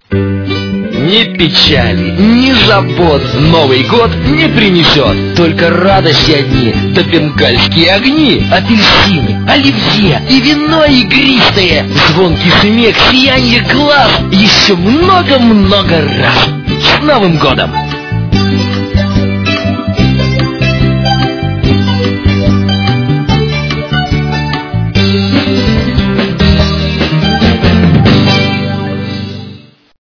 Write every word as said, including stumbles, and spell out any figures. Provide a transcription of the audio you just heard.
Ни печали, ни забот Новый год не принесет. Только радости одни, да бенгальские огни, апельсины, оливье и вино игристое, звонкий смех, сияние глаз, еще много-много раз. С Новым годом!